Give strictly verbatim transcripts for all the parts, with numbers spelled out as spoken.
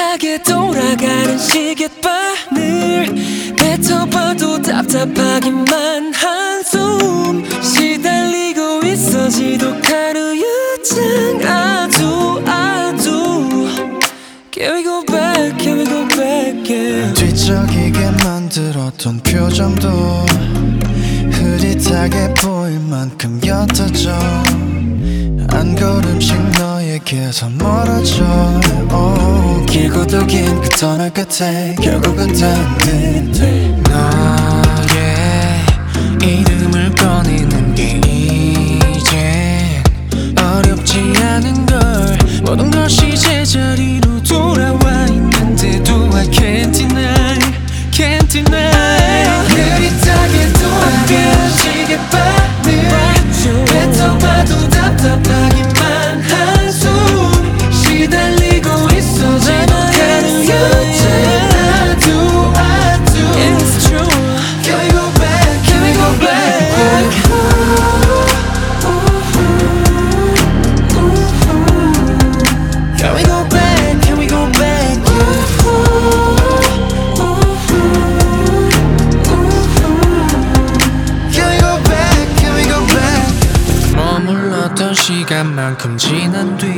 흐릿하게 돌아가는 시계바늘 뱉어봐도 답답하기만 한숨 시달리고 있어 지독한 우유증 아두 아두 Can we go back, can we go back yeah. 뒤척이게 만들었던 표정도 흐릿하게 보일 만큼 옅어져 한 걸음씩 너에게서 멀어져 oh. 길고도 긴 그 터널 끝에 결국은 닿은 끝에 너의 이름을 꺼내는 게 이젠 어렵지 않은 걸 모든 것이 제자리로 돌아와 있는데도 I can't deny, can't deny 흐릿하게 돌아가는 시계바늘 뱉어봐도 답답하기만 한숨 시달리고 있어 지독한 우유증 아두 아두 It's true Can we go back, can we go back Can we go back, can we go back 머물렀던 시간만큼 지난 뒤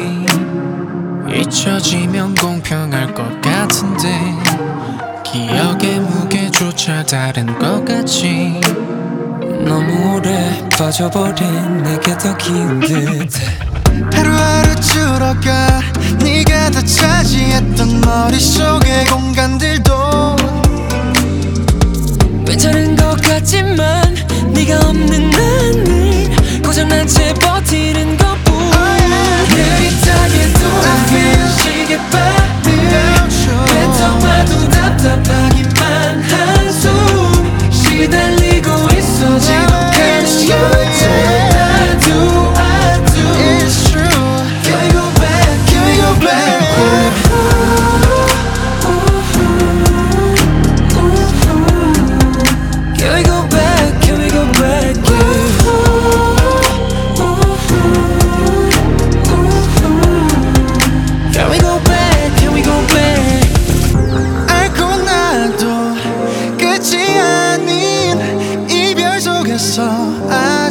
잊혀지면 공평할 것 같은데 기억의 무게조차 다른 것 같지 너무 오래 빠져버린 내게 더 기운 듯해 하루하루 줄어가 네가 다 차지했던 머릿속의 공간들도 괜찮은 것 같지만 네가 없는 나는 고장난 채 버티는 것뿐 흐릿하게 돌아가는 시계바늘 뱉어봐도 답답하기만 한숨 시달리고 있어 지독한 우유증 아두 아두 It's true Can we go back, can we go back Can we go back, can we go back yeah. Can we go back, can we go back 알고 나도 끝이 아닌 이별 속에서